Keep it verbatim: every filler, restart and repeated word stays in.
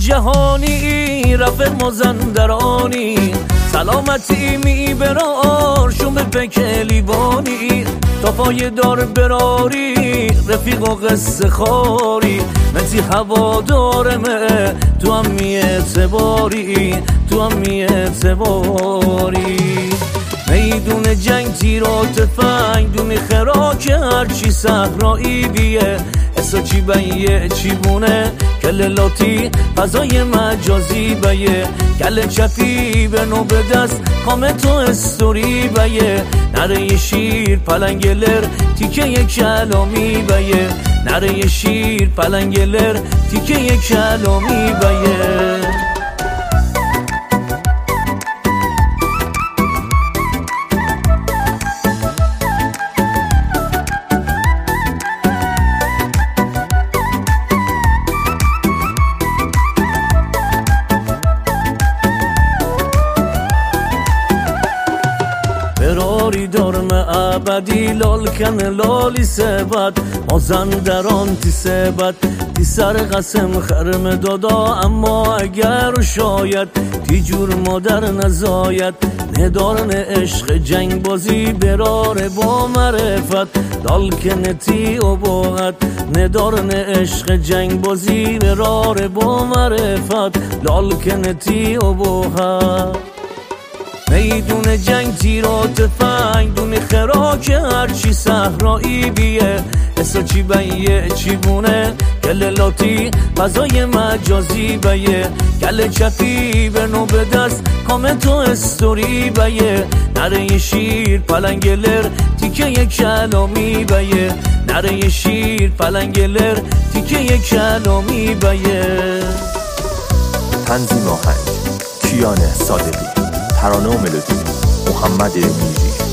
جهانی رفت مازندرانی سلامتی میبرار شون به پک لیوانی تا پای دار براری رفیق و قصه خاری متی هوا دارمه تو هم میعتباری تو هم میعتباری میدون جنگ تیر و تفنگ دون خراک هرچی صحرایی بیه اسا چی بیه چی بونه کل لاتی فضای مجازی بیه کل چپی به نو به دست کام تو استوری بیه نره شیر پلنگلر تیکه یک کلامی بیه نره شیر پلنگلر تیکه یک کلامی بیه براری دارم ابدی لال کن لالی سبد مازندران تی سبد تی سر قسم خرم دادا اما اگر شاید تی جور مادر نزاید ندارن عشق جنگ بازی براره با معرفت لال کن تی ابوت ندارن عشق جنگ بازی براره با معرفت لال کن تی ابوت میدون جنگ تیر و تفنگ دون خراک هرچی صحرایی بیه اسا چی بیه چی بونه کل لاتی فضای مجازی بیه کل چپی به نو به دست کام تو استوری بیه نره شیر پلنگلر تیکه یک کلامی بیه نره شیر پلنگلر تیکه یک کلامی بیه. تنظیم آهنگ کیان صادقی، ترانه و ملودی محمد میری.